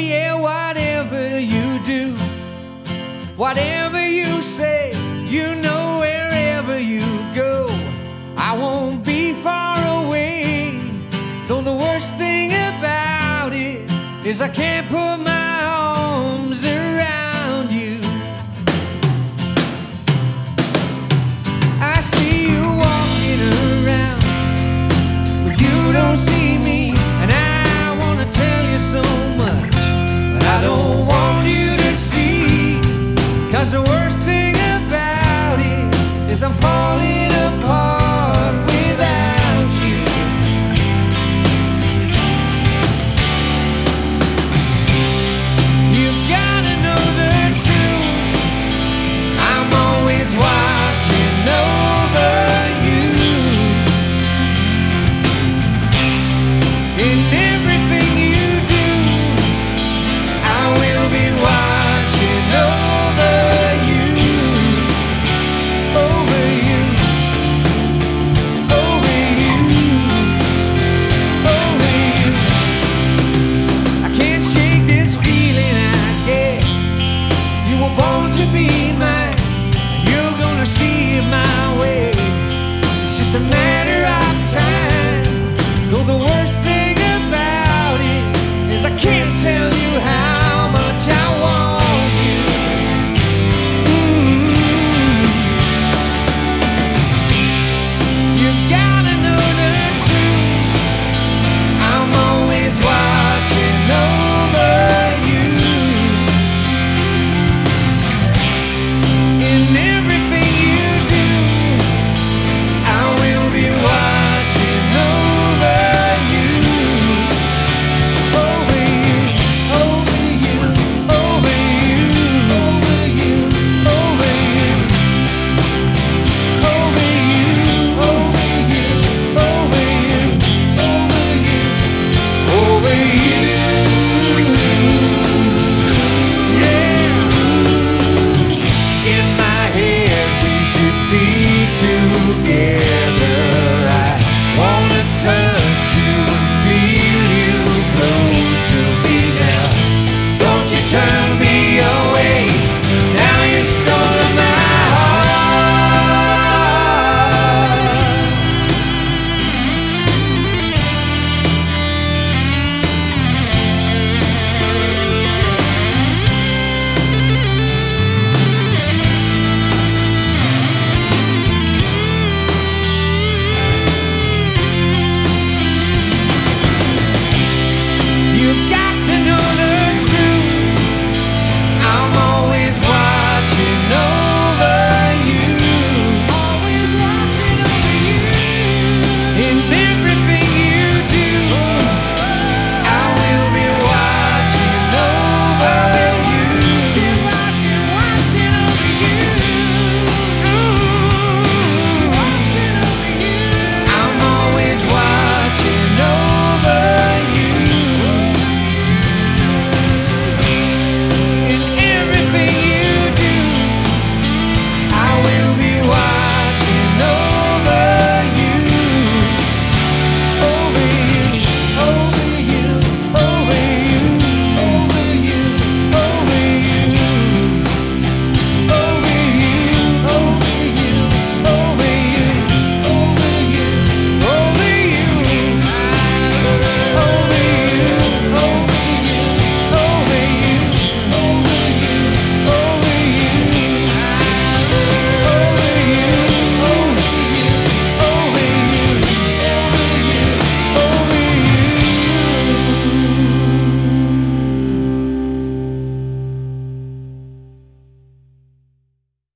yeah, whatever you do, whatever you say, you know wherever you go, I won't be far away. Though the worst thing about it is I can't put my arms around you. I see you walking around, but you don't see me, and I wanna tell you so much, but I don't want you to see. 'Cause the worst thing about it is I'm falling apart without you. You've gotta know the truth, I'm always watching over you. In everything you do, I will be watching over you, over you, over you, over you. I can't shake this feeling I get. You were born to be mine, and you're gonna see it my way. It's just a matter of time. Though the worst thing about it is I can't tell